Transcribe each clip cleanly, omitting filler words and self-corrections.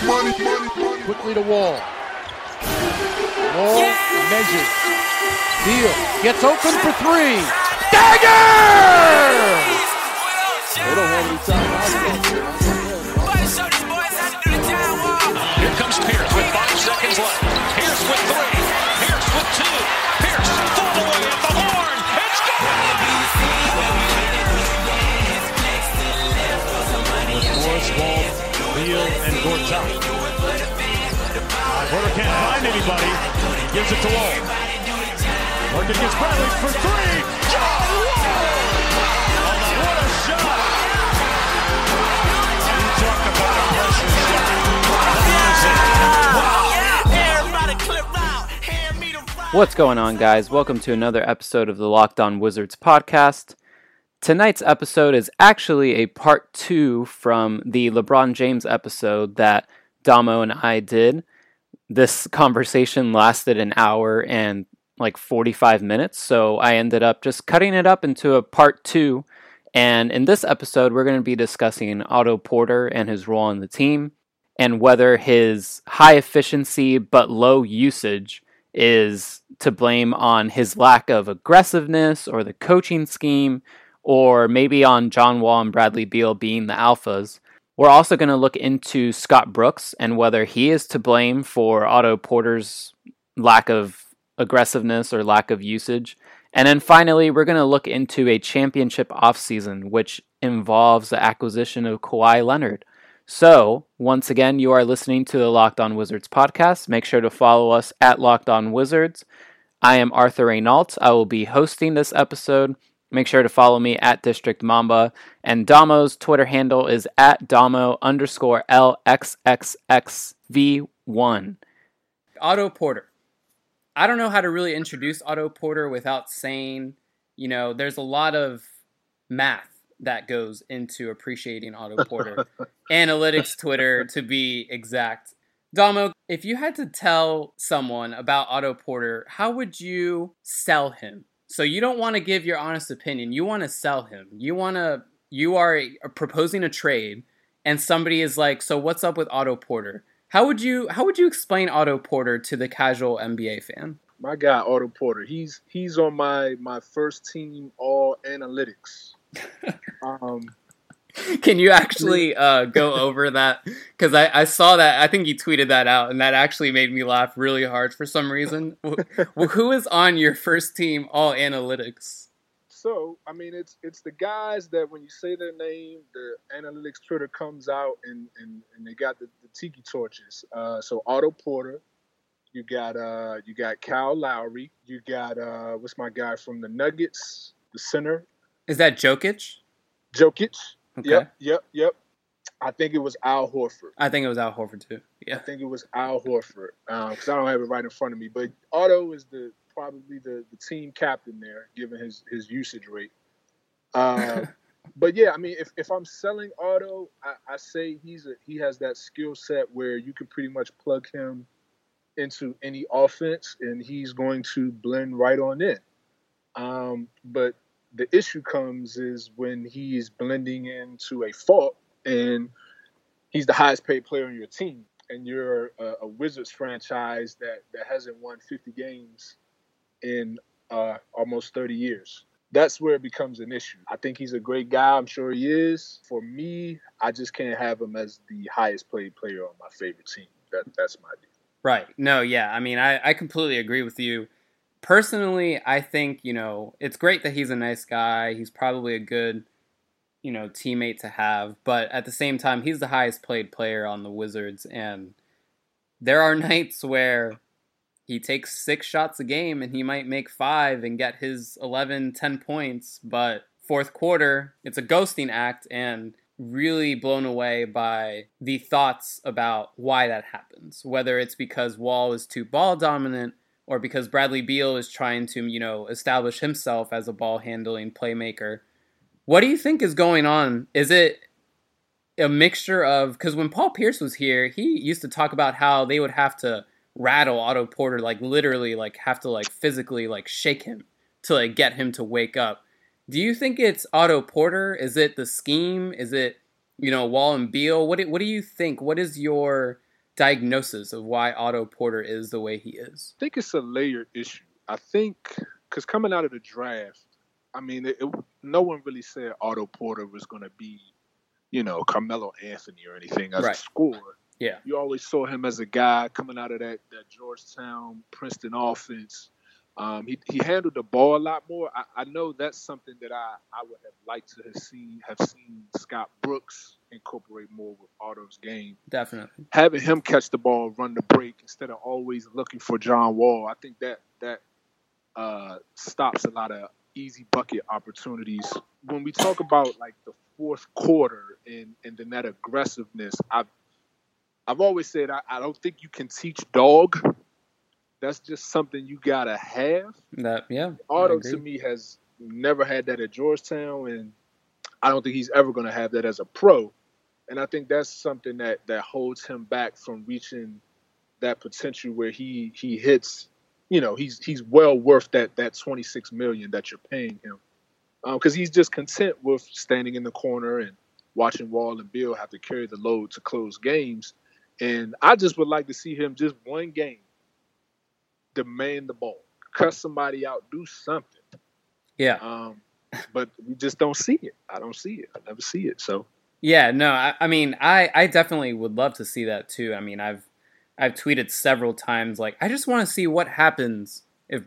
Quickly to Wall. Wall measures. Beal gets open for three. Dagger! They don't have any time. Here comes Pierce with 5 seconds left. Pierce with 3. Pierce with 2. Pierce full away at the horn. It's gone! Morris, Wall, Beal, and Gortat. Porter can't find anybody. He gives it to Wall. Working against Bradley for 3. John Wall! What a shot! You talk about a pressure shot. What's going on, guys? Welcome to another episode of the Locked On Wizards podcast. Tonight's episode is actually a part 2 from the LeBron James episode that Damo and I did. This conversation lasted an hour and like 45 minutes, so I ended up just cutting it up into a part 2. And in this episode, we're going to be discussing Otto Porter and his role on the team, and whether his high efficiency but low usage is to blame on his lack of aggressiveness or the coaching scheme, or maybe on John Wall and Bradley Beal being the alphas. We're also going to look into Scott Brooks and whether he is to blame for Otto Porter's lack of aggressiveness or lack of usage. And then finally, we're going to look into a championship offseason, which involves the acquisition of Kawhi Leonard. So, once again, you are listening to the Locked On Wizards podcast. Make sure to follow us at Locked On Wizards. I am Arthur Renault. I will be hosting this episode. Make sure to follow me at District Mamba. And Damo's Twitter handle is at Damo_LXXXV1. Otto Porter. I don't know how to really introduce Otto Porter without saying, there's a lot of math that goes into appreciating Otto Porter. Analytics Twitter, to be exact. Damo, if you had to tell someone about Otto Porter, how would you sell him? So you don't want to give your honest opinion. You want to sell him. You are proposing a trade, and somebody is like, "So what's up with Otto Porter?" How would you explain Otto Porter to the casual NBA fan? My guy Otto Porter, he's on my first team all analytics. Can you actually go over that? Because I saw that. I think you tweeted that out, and that actually made me laugh really hard for some reason. Well, who is on your first team all analytics? So, I mean, it's the guys that when you say their name, the analytics Twitter comes out and they got the tiki torches. So Otto Porter, you got Kyle Lowry, you got what's my guy from the Nuggets, the center. Is that Jokic? Jokic. Okay. Yep. I think it was Al Horford. I think it was Al Horford too. Yeah. I think it was Al Horford because I don't have it right in front of me. But Otto is probably the team captain there, given his usage rate. But yeah, I mean, if I'm selling Otto, I say he has that skill set where you can pretty much plug him into any offense and he's going to blend right on in. But the issue comes is when he is blending into a fault and he's the highest paid player on your team and you're a Wizards franchise that hasn't won 50 games in almost 30 years. That's where it becomes an issue. I think he's a great guy. I'm sure he is. For me, I just can't have him as the highest paid player on my favorite team. That's my deal. Right. No, yeah. I mean, I completely agree with you. Personally, I think, it's great that he's a nice guy. He's probably a good, teammate to have. But at the same time, he's the highest paid player on the Wizards. And there are nights where he takes 6 shots a game and he might make 5 and get his 11, 10 points. But fourth quarter, it's a ghosting act, and really blown away by the thoughts about why that happens. Whether it's because Wall is too ball dominant, or because Bradley Beal is trying to, establish himself as a ball-handling playmaker. What do you think is going on? Is it a mixture of... Because when Paul Pierce was here, he used to talk about how they would have to rattle Otto Porter, literally, have to, physically, shake him to, get him to wake up. Do you think it's Otto Porter? Is it the scheme? Is it, Wall and Beal? What do you think? What is your diagnosis of why Otto Porter is the way he is? I think it's a layered issue. I think because coming out of the draft, I mean, no one really said Otto Porter was going to be, Carmelo Anthony or anything as a scorer. Yeah. You always saw him as a guy coming out of that Georgetown, Princeton offense. He handled the ball a lot more. I know that's something that I would have liked to have seen Scott Brooks incorporate more with Otto's game. Definitely. Having him catch the ball, run the break, instead of always looking for John Wall, I think that stops a lot of easy bucket opportunities. When we talk about like the fourth quarter and then that aggressiveness, I've always said I don't think you can teach dog. That's just something you gotta have. Otto to me has never had that at Georgetown, and I don't think he's ever gonna have that as a pro. And I think that's something that holds him back from reaching that potential where he hits. He's well worth that $26 million that you're paying him, because he's just content with standing in the corner and watching Wall and Beal have to carry the load to close games. And I just would like to see him just one game demand the ball, cut somebody out, do something. Yeah. But we just don't see it. I don't see it. I never see it. So. Yeah, no, I mean, I definitely would love to see that too. I mean, I've tweeted several times, like, I just want to see what happens if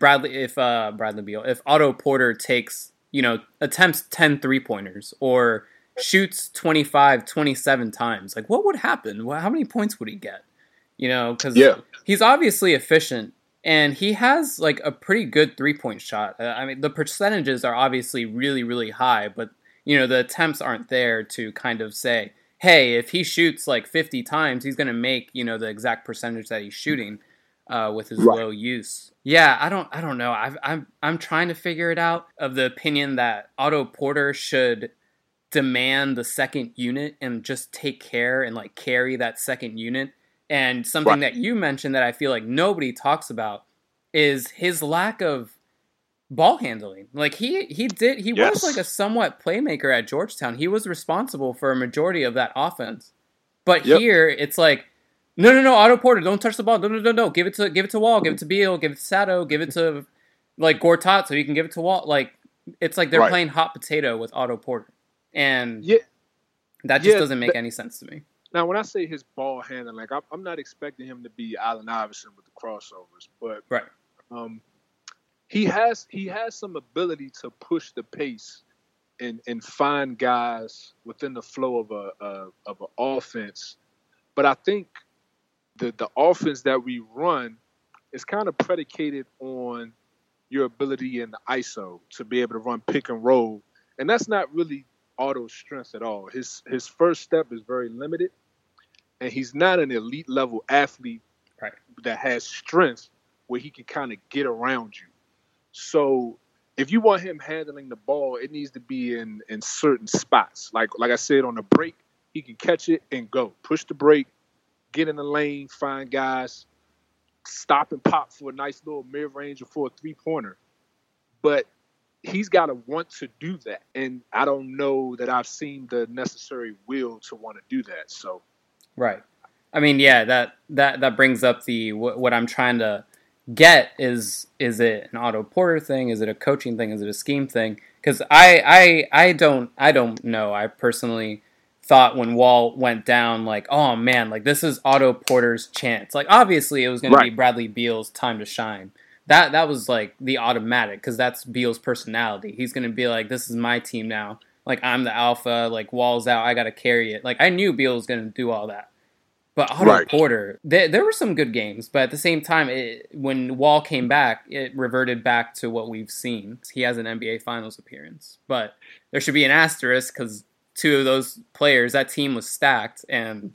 if Otto Porter takes, attempts 10 3-pointers or shoots 25, 27 times. Like, what would happen? How many points would he get? Because he's obviously efficient. And he has, like, a pretty good 3-point shot. I mean, the percentages are obviously really, really high, but, the attempts aren't there to kind of say, hey, if he shoots, like, 50 times, he's going to make, the exact percentage that he's shooting with his low use. Yeah, I don't know. I'm trying to figure it out, of the opinion that Otto Porter should demand the second unit and just take care and, like, carry that second unit. And something that you mentioned that I feel like nobody talks about is his lack of ball handling. Like he was like a somewhat playmaker at Georgetown. He was responsible for a majority of that offense. But here it's like, no, Otto Porter, don't touch the ball. No. Give it to Wall, give it to Beal, give it to Sato, give it to like Gortat so you can give it to Wall. Like it's like they're playing hot potato with Otto Porter. And that just doesn't make any sense to me. Now, when I say his ball handling, like I'm not expecting him to be Allen Iverson with the crossovers, but he has some ability to push the pace and find guys within the flow of an offense. But I think the offense that we run is kind of predicated on your ability in the ISO to be able to run pick and roll, and that's not really Otto's strength at all. His first step is very limited. And he's not an elite level athlete that has strength where he can kind of get around you. So if you want him handling the ball, it needs to be in certain spots. Like I said, on the break, he can catch it and go. Push the break, get in the lane, find guys, stop and pop for a nice little mid-range or for a three-pointer. But he's got to want to do that. And I don't know that I've seen the necessary will to want to do that. So. Right. I mean, yeah, that brings up what I'm trying to get is it an Otto Porter thing? Is it a coaching thing? Is it a scheme thing? Because I don't know. I personally thought when Wall went down, like, oh man, like this is Otto Porter's chance. Like obviously it was going to be Bradley Beal's time to shine. That was like the automatic, because that's Beal's personality. He's going to be like, this is my team now. Like, I'm the alpha, like, Wall's out, I got to carry it. Like, I knew Beal was going to do all that. But Otto Porter, there were some good games, but at the same time, when Wall came back, it reverted back to what we've seen. He has an NBA Finals appearance. But there should be an asterisk, because two of those players, that team was stacked, and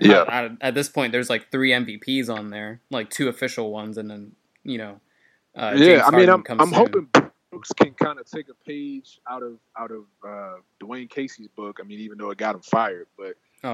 at this point, there's like 3 MVPs on there, like 2 official ones, and then, James Harden I'm hoping Brooks can kind of take a page out of Dwayne Casey's book. I mean, even though it got him fired, but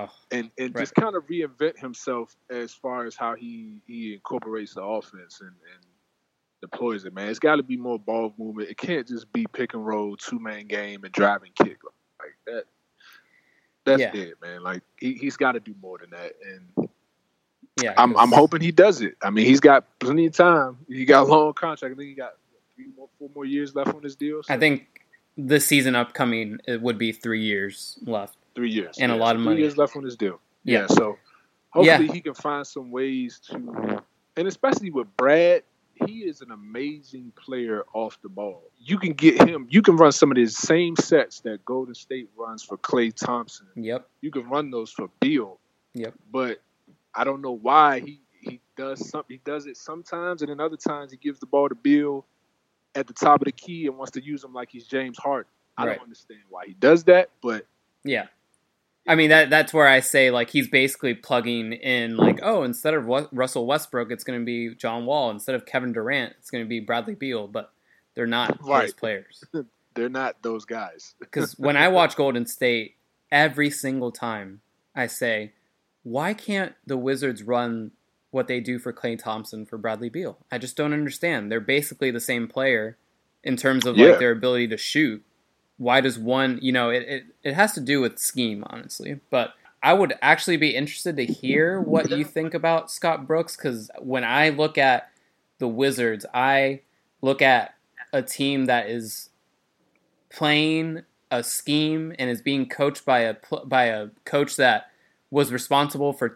just kind of reinvent himself as far as how he incorporates the offense and deploys it. Man, it's got to be more ball movement. It can't just be pick and roll, 2-man game, and drive and kick like that. That's dead, man. Like he's got to do more than that. And Yeah, I'm hoping he does it. I mean, he's got plenty of time. He got a long contract. I think he got 4 more years left on his deal. So. I think the season upcoming, it would be 3 years left. 3 years. And a lot of money. 3 years left on his deal. Yeah. So hopefully he can find some ways to, and especially with Brad, he is an amazing player off the ball. You can get him, you can run some of the same sets that Golden State runs for Klay Thompson. Yep. You can run those for Beal. Yep. But I don't know why he does something. He does it sometimes, and then other times he gives the ball to Beal at the top of the key and wants to use him like he's James Harden. I don't understand why he does that, but yeah. I mean, that's where I say, like, he's basically plugging in, like, oh, instead of Russell Westbrook, it's going to be John Wall. Instead of Kevin Durant, it's going to be Bradley Beal. But they're not those players. They're not those guys. Because when I watch Golden State, every single time I say, why can't the Wizards run what they do for Klay Thompson for Bradley Beal? I just don't understand. They're basically the same player in terms of, like, their ability to shoot. Why does one, it has to do with scheme, honestly. But I would actually be interested to hear what you think about Scott Brooks, because when I look at the Wizards, I look at a team that is playing a scheme and is being coached by a coach that was responsible for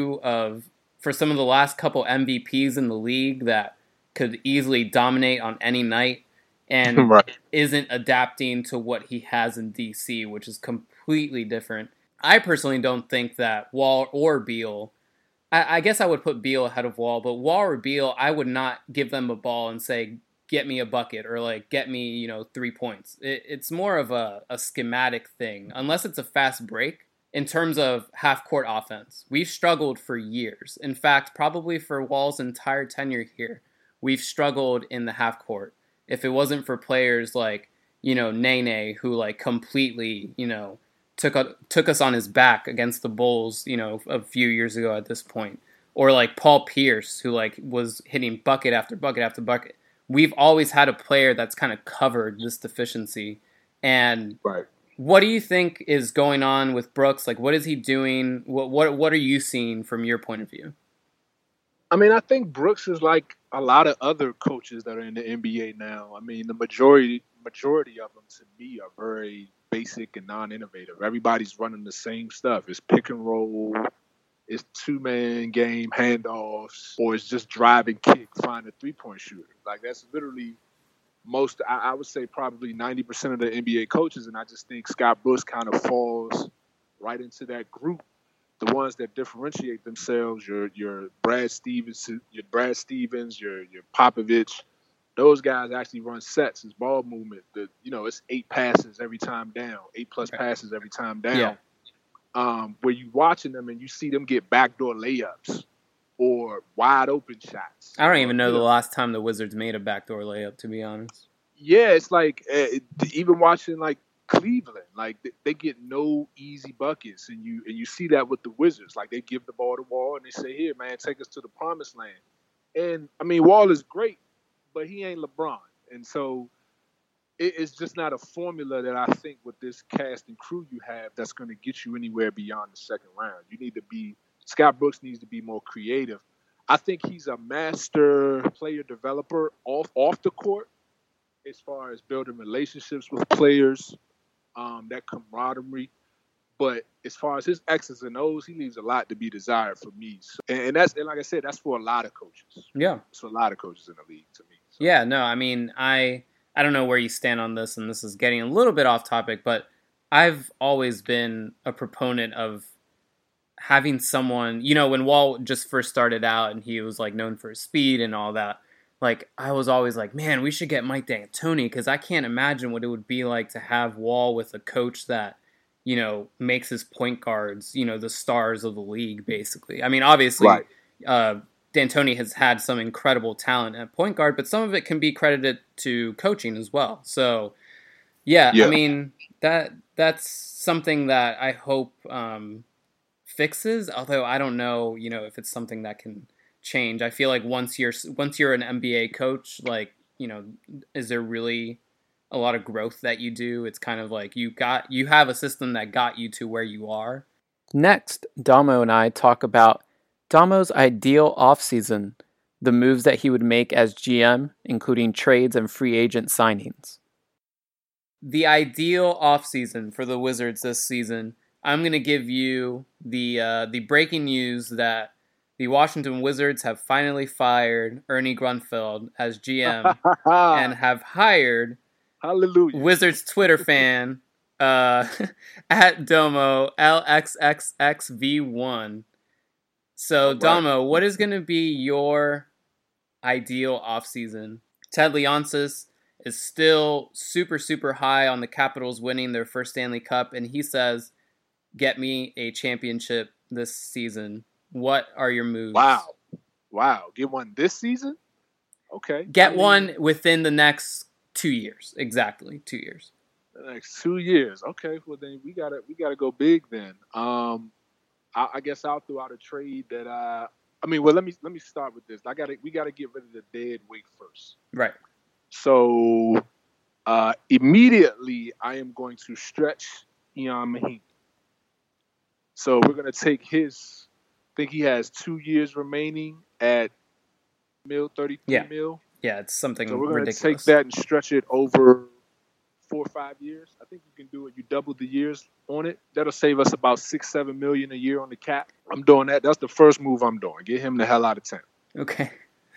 some of the last couple MVPs in the league that could easily dominate on any night. And isn't adapting to what he has in DC, which is completely different. I personally don't think that Wall or Beal, I guess I would put Beal ahead of Wall, but Wall or Beal, I would not give them a ball and say, get me a bucket or like get me, 3 points. It's more of a schematic thing, unless it's a fast break. In terms of half-court offense, we've struggled for years. In fact, probably for Wall's entire tenure here, we've struggled in the half-court. If it wasn't for players like, Nene, who like completely, took us on his back against the Bulls, a few years ago at this point, or like Paul Pierce, who like was hitting bucket after bucket after bucket. We've always had a player that's kind of covered this deficiency. And what do you think is going on with Brooks? Like, what is he doing? What are you seeing from your point of view? I mean, I think Brooks is like a lot of other coaches that are in the NBA now. I mean, the majority of them, to me, are very basic and non-innovative. Everybody's running the same stuff. It's pick and roll, it's two-man game, handoffs, or it's just drive and kick, find a three-point shooter. Like, that's literally I would say probably 90% of the NBA coaches, and I just think Scott Brooks kind of falls right into that group. The ones that differentiate themselves, your Brad Stevens, your Popovich, those guys actually run sets. It's ball movement. It's 8 passes every time down, 8+ passes every time down. Yeah. Where you watching them and you see them get backdoor layups or wide open shots. I don't even know the last time the Wizards made a backdoor layup, to be honest. Yeah, it's like even watching like Cleveland, like they get no easy buckets, and you see that with the Wizards. Like, they give the ball to Wall and they say, "Here, man, take us to the promised land." And I mean, Wall is great, but he ain't LeBron, and so it's just not a formula that I think with this cast and crew you have that's going to get you anywhere beyond the second round. Scott Brooks needs to be more creative. I think he's a master player developer off the court, as far as building relationships with players. That camaraderie, but as far as his X's and O's, he leaves a lot to be desired for me. So, and like I said, that's for a lot of coaches. Yeah, it's for a lot of coaches in the league to me. So. Yeah, no, I mean, I don't know where you stand on this, and this is getting a little bit off topic, but I've always been a proponent of having someone, when Wall just first started out and he was like known for his speed and all that. Like, I was always like, man, we should get Mike D'Antoni, because I can't imagine what it would be like to have Wall with a coach that, makes his point guards, the stars of the league, basically. I mean, obviously, D'Antoni has had some incredible talent at point guard, but some of it can be credited to coaching as well. So, yeah. I mean, that's something that I hope fixes, although I don't know, if it's something that can change. I feel like once you're an NBA coach, like, is there really a lot of growth that you do? It's kind of like you have a system that got you to where you are. Next, Damo and I talk about Damo's ideal offseason, the moves that he would make as GM, including trades and free agent signings. The ideal offseason for the Wizards this season, I'm going to give you the breaking news that the Washington Wizards have finally fired Ernie Grunfeld as GM and have hired Hallelujah. Wizards Twitter fan at Domo LXXXV1. So, right. Domo, what is going to be your ideal offseason? Ted Leonsis is still super, super high on the Capitals winning their first Stanley Cup, and he says, get me a championship this season. What are your moves? Wow. Get one this season? Okay. One within the next 2 years. Exactly, 2 years. The next 2 years. Okay. Well, then we gotta go big then. I guess I'll throw out a trade that let me start with this. We gotta get rid of the dead weight first. Right. So immediately I am going to stretch Ian Mahinmi. So we're gonna take I think he has 2 years remaining at $33 million. Yeah, it's something So we're going to ridiculous. take that and stretch it over 4 or 5 years. I think you can do it. You double the years on it. That'll save us about $6-7 million a year on the cap. I'm doing that. That's the first move I'm doing. Get him the hell out of town. Okay.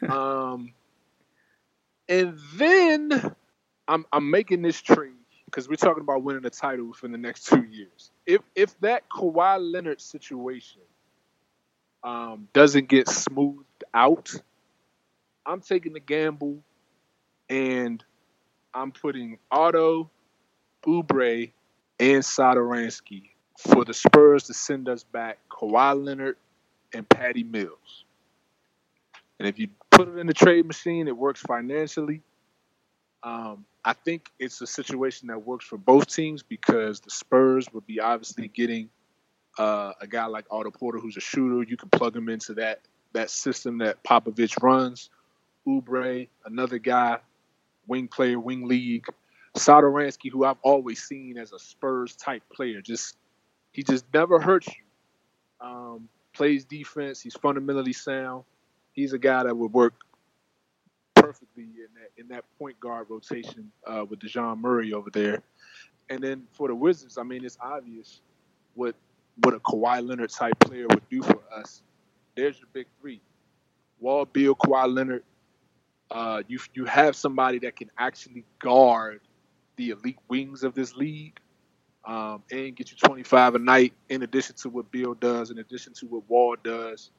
And then I'm making this trade because we're talking about winning a title within the next 2 years. If that Kawhi Leonard situation doesn't get smoothed out, I'm taking the gamble and I'm putting Otto, Oubre, and Satoransky for the Spurs to send us back Kawhi Leonard and Patty Mills. And if you put it in the trade machine, it works financially. I think it's a situation that works for both teams because the Spurs would be obviously getting a guy like Otto Porter who's a shooter. You can plug him into that system that Popovich runs. Oubre, another guy, wing player, wing league. Satoransky, who I've always seen as a Spurs-type player. He just never hurts you. Plays defense. He's fundamentally sound. He's a guy that would work perfectly in that point guard rotation with DeJounte Murray over there. And then for the Wizards, I mean, it's obvious what a Kawhi Leonard type player would do for us. There's your big three: Wall, Beal, Kawhi Leonard. You have somebody that can actually guard the elite wings of this league and get you 25 a night in addition to what Beal does, in addition to what Wall does.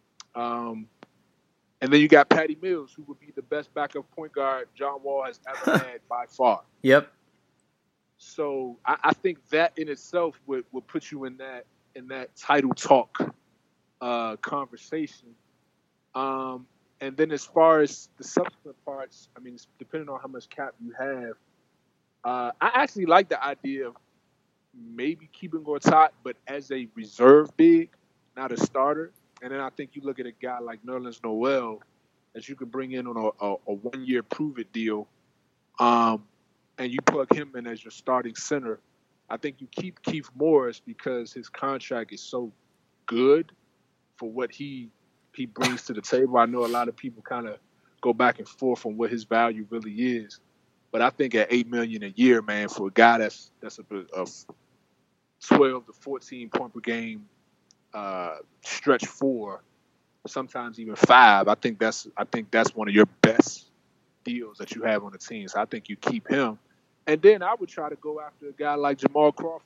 And then you got Patty Mills, who would be the best backup point guard John Wall has ever had by far. Yep. So I think that in itself would put you in that title talk conversation. And then as far as the subsequent parts, I mean, it's depending on how much cap you have, I actually like the idea of maybe keeping Gortat, but as a reserve big, not a starter. And then I think you look at a guy like Nerlens Noel that you can bring in on a 1 year prove-it deal, and you plug him in as your starting center. I think you keep Keith Morris because his contract is so good for what he brings to the table. I know a lot of people kind of go back and forth on what his value really is, but I think at $8 million a year, man, for a guy that's a 12 to 14 point per game, stretch 4, sometimes even 5. I think that's one of your best deals that you have on the team. So I think you keep him, and then I would try to go after a guy like Jamal Crawford,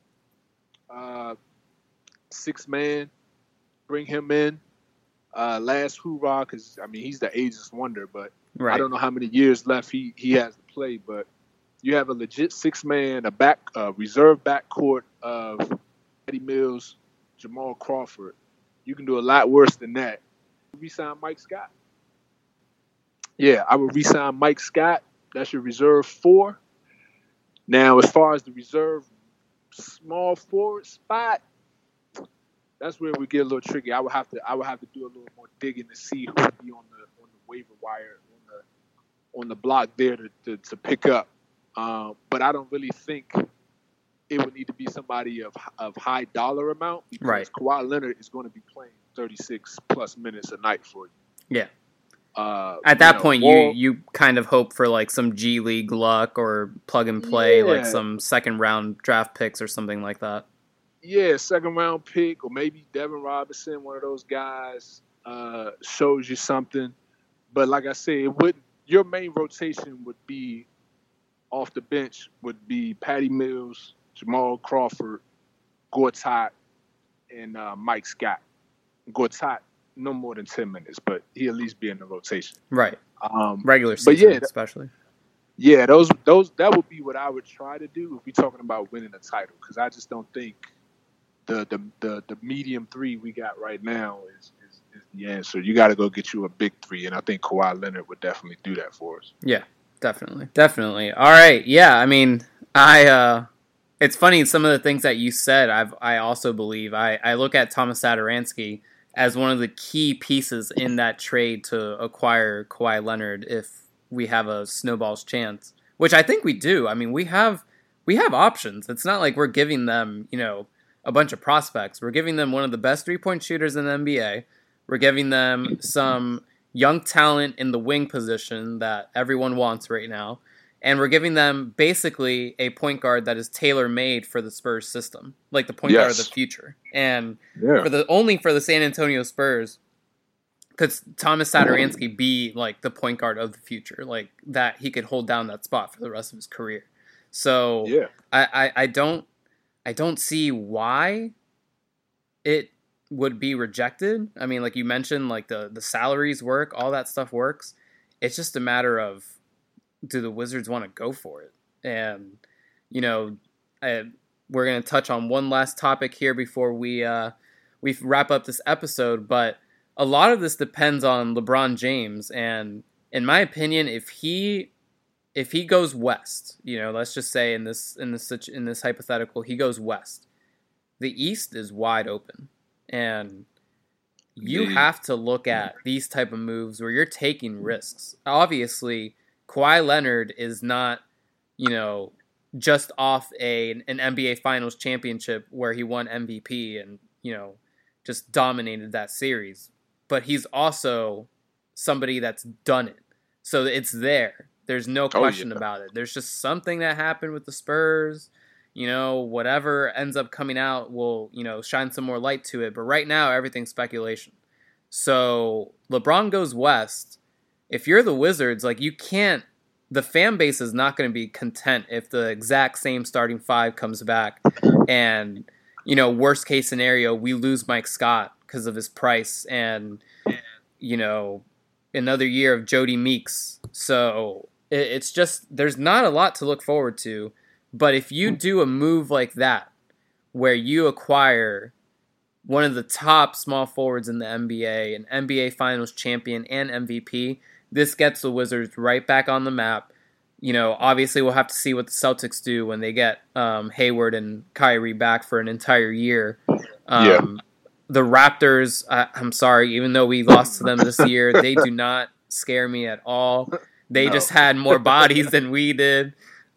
6-man, bring him in. Last hoorah, because I mean he's the ageless wonder, but right. I don't know how many years left he has to play. But you have a legit 6-man, a reserve backcourt of Patty Mills, Jamal Crawford. You can do a lot worse than that. Resign Mike Scott. Yeah, I would resign Mike Scott. That's your reserve 4. Now, as far as the reserve small forward spot, that's where we get a little tricky. I would have to do a little more digging to see who would be on the waiver wire on the block there to pick up. But I don't really think it would need to be somebody of high dollar amount because right. Kawhi Leonard is going to be playing 36 plus minutes a night for you. Yeah. At that point, Wall, you kind of hope for like some G League luck or plug and play, like some second round draft picks or something like that. Yeah, second round pick, or maybe Devin Robinson, one of those guys, shows you something. But like I said, your main rotation would be off the bench would be Patty Mills, Jamal Crawford, Gortat, and Mike Scott. Gortat, no more than 10 minutes, but he at least be in the rotation. Right. Regular season, especially. Yeah, that would be what I would try to do if we're talking about winning a title, because I just don't think the medium three we got right now is the answer. You got to go get you a big three, and I think Kawhi Leonard would definitely do that for us. Yeah, definitely. All right, yeah. I mean, it's funny some of the things that you said. I also believe I look at Thomas Satoransky as one of the key pieces in that trade to acquire Kawhi Leonard if we have a snowball's chance, which I think we do. I mean, we have options. It's not like we're giving them, a bunch of prospects. We're giving them one of the best 3-point shooters in the NBA. We're giving them some young talent in the wing position that everyone wants right now. And we're giving them basically a point guard that is tailor-made for the Spurs system, like the point guard of the future. And for the San Antonio Spurs, could Thomas Satoransky be like the point guard of the future, like that he could hold down that spot for the rest of his career? So I don't see why it would be rejected. I mean, like you mentioned, like the salaries work, all that stuff works. It's just a matter of, do the Wizards want to go for it? And, we're going to touch on one last topic here before we wrap up this episode, but a lot of this depends on LeBron James. And in my opinion, if he goes west, let's just say in this hypothetical, he goes west, the East is wide open. And you have to look at these type of moves where you're taking risks. Obviously, Kawhi Leonard is not, just off an NBA Finals championship where he won MVP and, just dominated that series. But he's also somebody that's done it. So it's there. There's no question about it. There's just something that happened with the Spurs. Whatever ends up coming out will, shine some more light to it. But right now, everything's speculation. So LeBron goes west. If you're the Wizards, like, the fan base is not going to be content if the exact same starting five comes back and, worst case scenario, we lose Mike Scott because of his price and, another year of Jody Meeks. So it's just, there's not a lot to look forward to. But if you do a move like that, where you acquire one of the top small forwards in the NBA, an NBA Finals champion and MVP, this gets the Wizards right back on the map. Obviously we'll have to see what the Celtics do when they get Hayward and Kyrie back for an entire year. The Raptors, I'm sorry, even though we lost to them this year, they do not scare me at all. They just had more bodies than we did.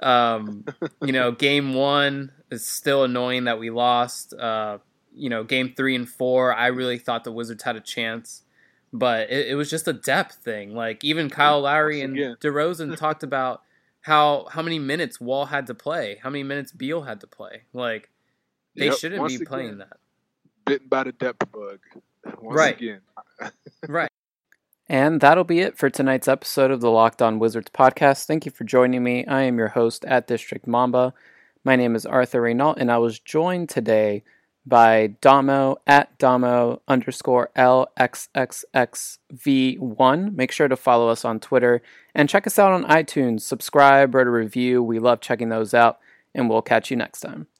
Game 1 is still annoying that we lost. Game 3 and 4, I really thought the Wizards had a chance, but it was just a depth thing. Like, even Kyle Lowry and DeRozan talked about how many minutes Wall had to play, how many minutes Beal had to play. Like, they shouldn't be playing that. Bitten by the depth bug. Once again. Right. And that'll be it for tonight's episode of the Locked On Wizards podcast. Thank you for joining me. I am your host at District Mamba. My name is Arthur Renault, and I was joined today by Damo at Damo_LXXXV1. Make sure to follow us on Twitter and check us out on iTunes. Subscribe, write a review. We love checking those out, and we'll catch you next time.